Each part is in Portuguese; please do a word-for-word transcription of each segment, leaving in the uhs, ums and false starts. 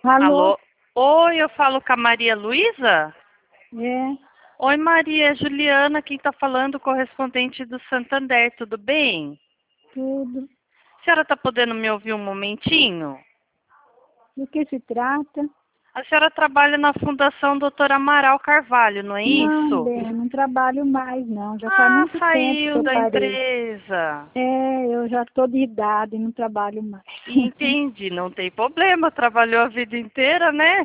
Alô? Alô? Oi, eu falo com a Maria Luísa? É, Oi, Maria, é Juliana, quem está falando, correspondente do Santander, tudo bem? tudo. A senhora está podendo me ouvir um momentinho? Do que se trata? A senhora trabalha na Fundação doutor Amaral Carvalho, não é Não, isso? bem, não trabalho mais, não. Já faz Ah, muito tempo que saiu eu da parei. empresa. É, eu já estou de idade e não trabalho mais. Entendi, não tem problema, trabalhou a vida inteira, né?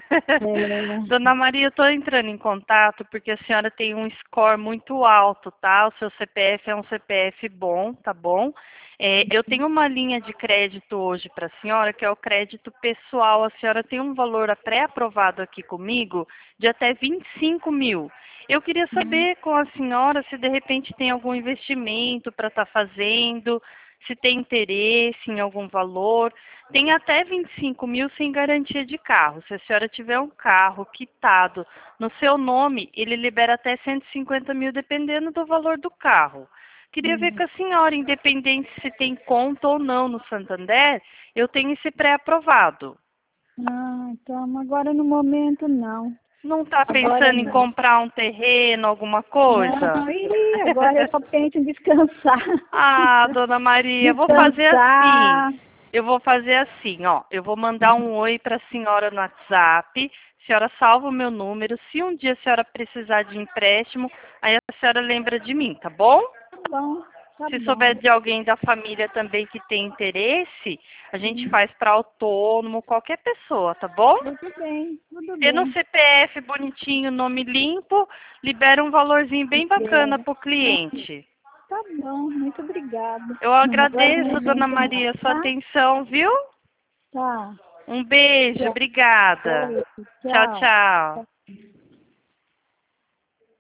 É, Dona Maria, eu estou entrando em contato porque a senhora tem um score muito alto, tá? O seu C P F é um C P F bom, tá bom? É, eu tenho uma linha de crédito hoje para a senhora, que é o crédito pessoal. A senhora tem um valor pré-aprovado aqui comigo de até vinte e cinco mil. Eu queria saber com a senhora se de repente tem algum investimento para estar fazendo, se tem interesse em algum valor. Tem até vinte e cinco mil sem garantia de carro. Se a senhora tiver um carro quitado no seu nome, ele libera até cento e cinquenta mil, dependendo do valor do carro. Queria ver com a senhora, independente se tem conta ou não no Santander, eu tenho esse pré-aprovado. ah, então agora no momento não. Não está Agora pensando em não. comprar um terreno, alguma coisa? Não, ih, agora eu só penso em descansar. Ah, dona Maria, vou fazer assim. Descansar. Eu vou fazer assim, ó. Eu vou mandar um oi para a senhora no WhatsApp. A senhora salva o meu número. Se um dia a senhora precisar de empréstimo, aí a senhora lembra de mim, tá bom? Tá bom, tá Se bom. souber de alguém da família também que tem interesse, a gente faz para autônomo, qualquer pessoa, tá bom? Tudo bem, tudo Tendo um bem. C P F bonitinho, nome limpo, libera um valorzinho bem bacana para o cliente. Tá bom, muito obrigada. Eu Agora no agradeço, dona momento não, Maria, sua tá? atenção, viu? Tá. Um beijo, Tchau. obrigada. Tchau, Tchau. tchau.